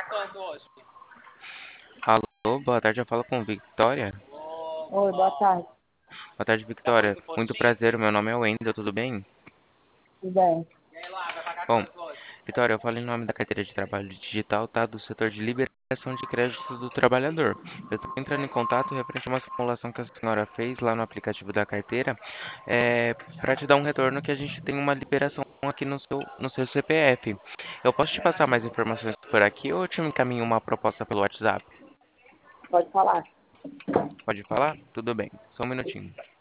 Alô, boa tarde, eu falo com Victoria. Oi, boa tarde. Boa tarde, Victoria. Muito prazer, meu nome é Wendel, tudo bem? Tudo bem? Bom, Vitória, eu falo em nome da carteira de trabalho digital, tá? Do setor de liberação de crédito do trabalhador. Eu estou entrando em contato referente a uma simulação que a senhora fez lá no aplicativo da carteira, para te dar um retorno que a gente tem uma liberação aqui no seu CPF. Eu posso te passar mais informações por aqui ou eu te encaminho uma proposta pelo WhatsApp? Pode falar. Pode falar? Tudo bem, só um minutinho.